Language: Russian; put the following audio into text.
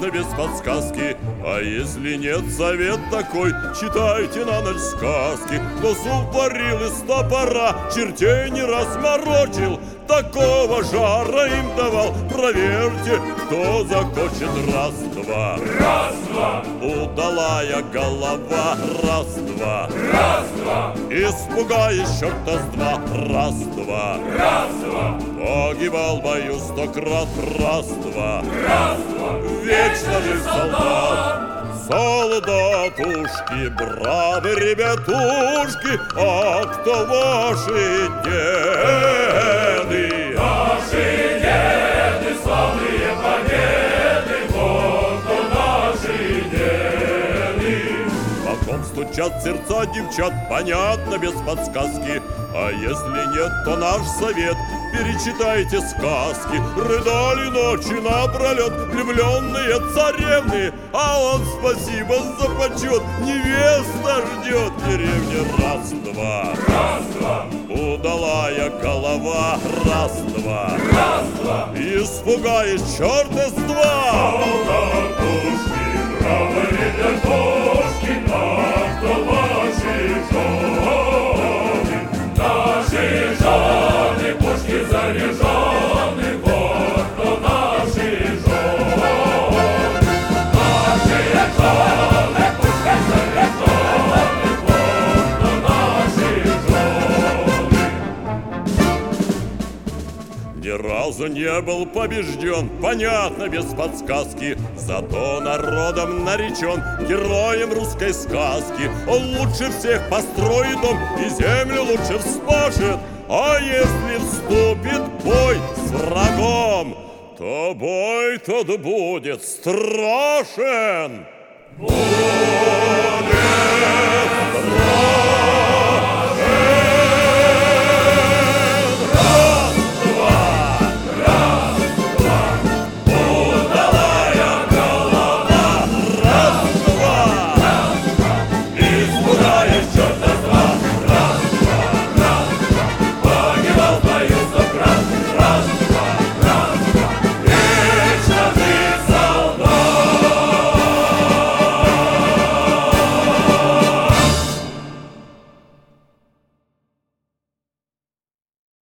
понятно без подсказки. А если нет, совет такой: читайте на ночь сказки. Кто суп варил из топора, чертей не раз морочил, такого жара им давал. Проверьте, кто закончит. Раз-два, Раз-два, удалая голова. Раз-два, раз-два, испугаясь черта с два. Раз-два, раз-два, погибал в бою 100 крат. Раз-два, раз-два, вечно жив солдат. Солдатушки, бравы ребятушки, а кто ваши деды? наши деды, славные победы, вот кто наши деды. По ком стучат сердца девчат, понятно без подсказки. А если нет, то наш совет: перечитайте сказки. Рыдали ночи напролет влюбленные царевны, а он спасибо за почет невеста ждет в деревне. Раз-два, Раз-два, удалая голова. Раз-два, раз-два, испугаясь черта с два. солдатушки, бравы ребятушки, а кто ваши жены? Наши жены, пушки заряжены, вот кто наши жены. Наши жены, пушки заряжены, вот кто наши жены. Ни разу не был побежден, понятно без подсказки. Зато народом наречен героем русской сказки. Он лучше всех построит дом и землю лучше вспашет. А если вступит в бой с врагом, то бой тот будет страшен. Будет